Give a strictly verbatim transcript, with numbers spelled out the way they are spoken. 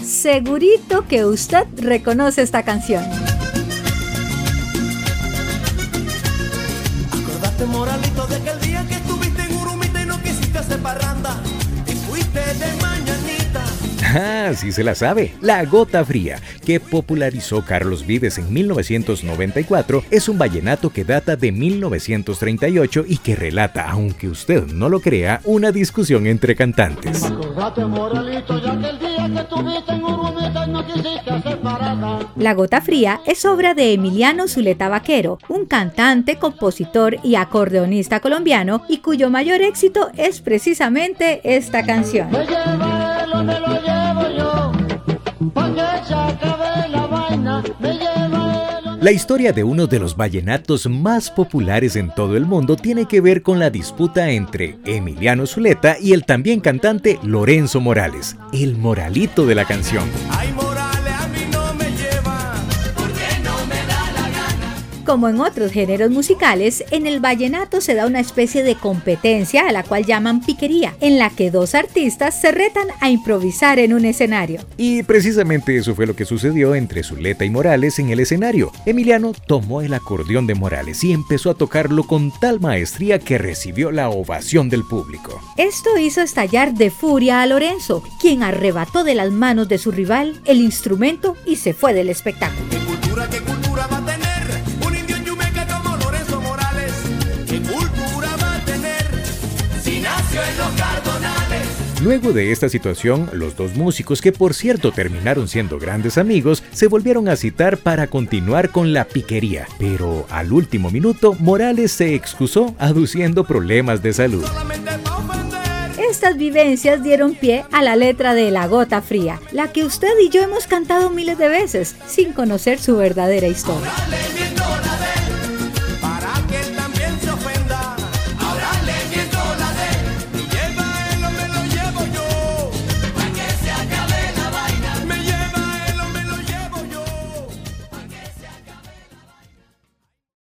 Segurito que usted reconoce esta canción. Acordate, Moralito, de aquel día que estuviste en Urumita y no quisiste hacer parranda y fuiste de mañanita. Ah, sí se la sabe. La Gota Fría, que popularizó Carlos Vives en mil novecientos noventa y cuatro, es un vallenato que data de mil novecientos treinta y ocho y que relata, aunque usted no lo crea, una discusión entre cantantes. La Gota Fría es obra de Emiliano Zuleta Vaquero, un cantante, compositor y acordeonista colombiano, y cuyo mayor éxito es precisamente esta canción. Me lleva él donde lo llevo yo, pa' que se acabe la vaina, me lleva él. La historia de uno de los vallenatos más populares en todo el mundo tiene que ver con la disputa entre Emiliano Zuleta y el también cantante Lorenzo Morales, el moralito de la canción. Ay, Morales, a mí no me lleva, porque no me da la gana. Como en otros géneros musicales, en el vallenato se da una especie de competencia a la cual llaman piquería, en la que dos artistas se retan a improvisar en un escenario. Y precisamente eso fue lo que sucedió entre Zuleta y Morales en el escenario. Emiliano tomó el acordeón de Morales y empezó a tocarlo con tal maestría que recibió la ovación del público. Esto hizo estallar de furia a Lorenzo, quien arrebató de las manos de su rival el instrumento y se fue del espectáculo. ¿Qué cultura, qué cultura va a tener un indio en Yumeca como Lorenzo Morales? ¿Qué cultura va a tener si nació en los Cardonales? Luego de esta situación, los dos músicos, que por cierto terminaron siendo grandes amigos, se volvieron a citar para continuar con la piquería. Pero al último minuto, Morales se excusó aduciendo problemas de salud. Estas vivencias dieron pie a la letra de La Gota Fría, la que usted y yo hemos cantado miles de veces, sin conocer su verdadera historia.